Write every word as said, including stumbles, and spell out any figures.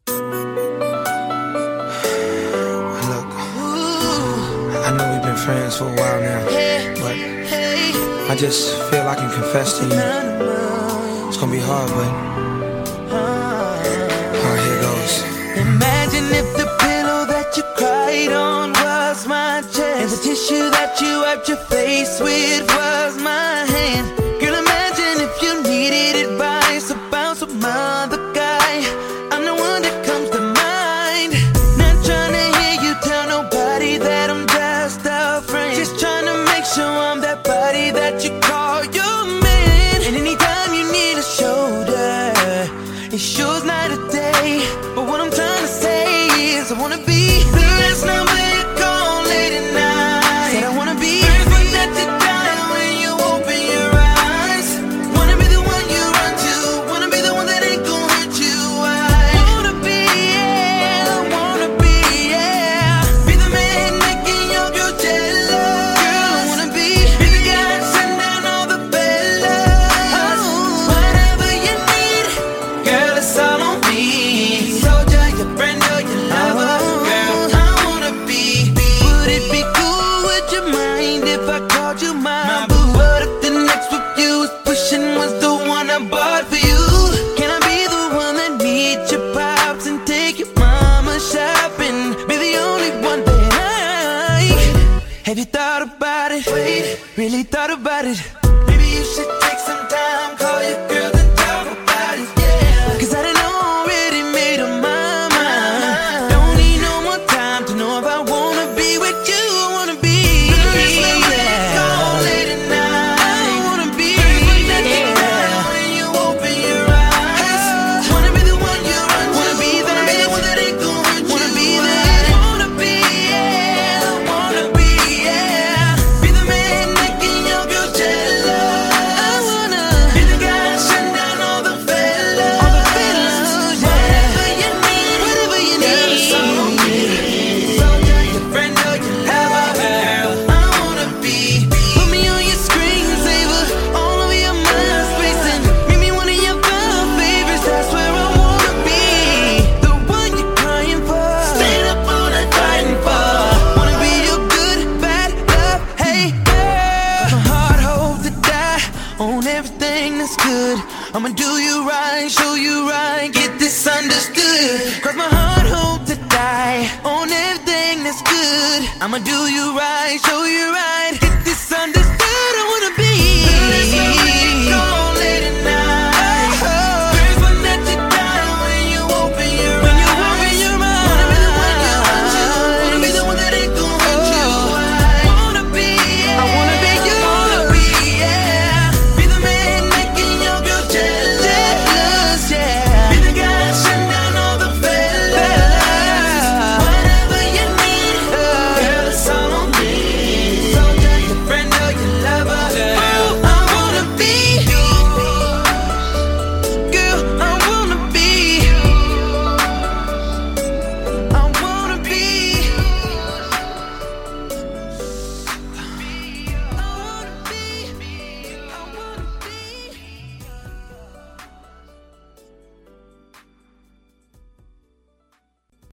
Look, I know we've been friends for a while now, but I just feel I can confess to you. It's gonna be hard, but alright, here goes. Imagine if the pillow that you cried on was my chest, and the tissue that you wiped your face with was my hand. Girl, imagine if you needed advice about some other guy. I'm the one that comes to mind. Not trying to hear you tell nobody that I'm just a friend, just trying to make sure I'm that body that you call your man. And anytime you need a shoulder, it sure's not a day. But what I'm trying to say is I wanna be the last number you call late at night. Said I wanna be everything that you die when you open your eyes. Wanna be the one you run to, wanna be the one that ain't gon' hurt you. I wanna be, yeah, I wanna be, yeah. Be the man making your girl jealous. Girl, I wanna be, be the guy send down all the fellas. Whatever you need, girl, it's all on me. Soldier, your friend or your lover, girl, I wanna be. Would it be cool, would you mind if I called you my boo? What if the next whip you was pushing was the one I bought for you? Can I be the one that meets your pops and take your mama shopping? Be the only one that I. Have you thought about it? Wait, really thought about it? Maybe you should take some time, call your girl and talk about it, yeah. Cause I done already made up my mind. Don't need no more time to know if I wanna be with you. I wanna be, yeah. Call late at night. I wanna be, yeah. When you open your eyes, wanna be the one you run to, wanna be that, wanna be the one that ain't gon' hurt you. Wanna be that, wanna be, yeah. I wanna be, yeah. Be the man making your girl jealous. I wanna be the guy shutting down all the fellas. All the fellas, whatever you need, whatever you need. It's all on me. Soldier, your friend or your lover, girl, I wanna be. Put me on your screensaver, all over your mind spacing. Make me one of your five favorites. That's where I wanna be. The one you're crying for, staying up all night fighting for. Wanna be your good, bad love, hey girl. My heart hopes to die on everything that's good. I'ma do you right, show you right, get this understood. Cause my heart hopes to die on everything that's good. I'ma do you right, show you right.